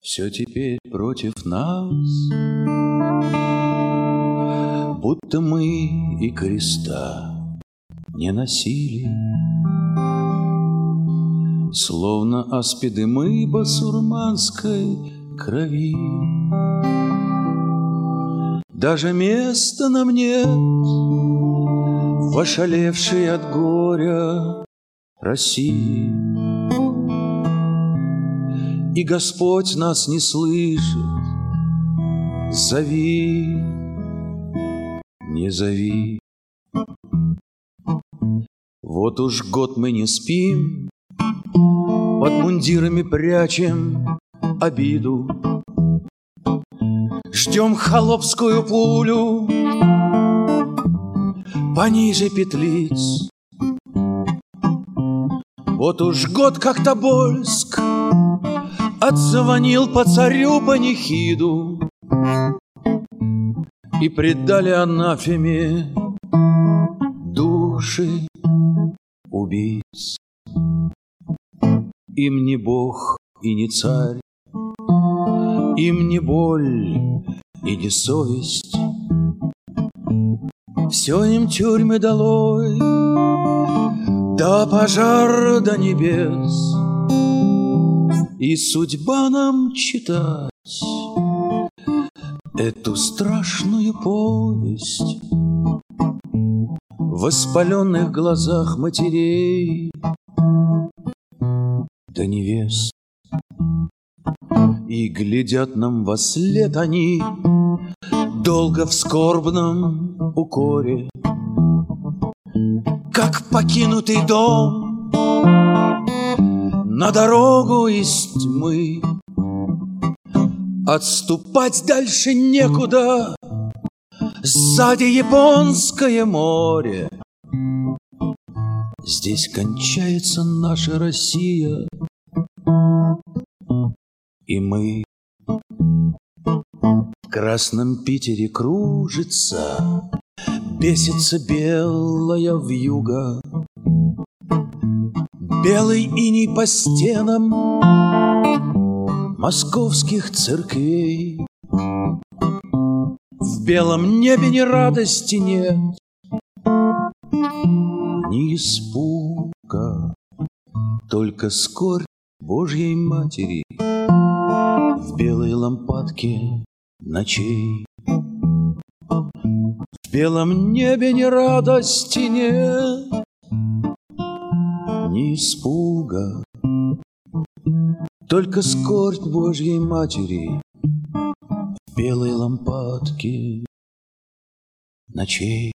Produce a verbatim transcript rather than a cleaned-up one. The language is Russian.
Все теперь против нас, будто мы и креста не носили. Словно аспиды мы басурманской крови. Даже места нам нет в ошалевшей от горя России. И Господь нас не слышит. Зови, не зови. Вот уж год мы не спим, под мундирами прячем обиду, ждем холопскую пулю пониже петлиц. Вот уж год, как Тобольск отзвонил по царю панихиду, и предали анафеме души убийц. Им не Бог и не царь, им не боль и не совесть. Все им тюрьмы долой, да пожар до небес. И судьба нам читать эту страшную повесть в воспаленных глазах матерей да невест. И глядят нам вослед они долго в скорбном укоре, как покинутый дом на дорогу из тьмы. Отступать дальше некуда, сзади Японское море. Здесь кончается наша Россия, и мы в красном Питере кружится, бесится белая вьюга. Белый иней по стенам московских церквей. В белом небе ни радости нет, ни испуга, только скорбь Божьей Матери в белой лампадке ночей. В белом небе ни радости нет, ни испуга, только скорбь Божьей Матери в белой лампадке ночей.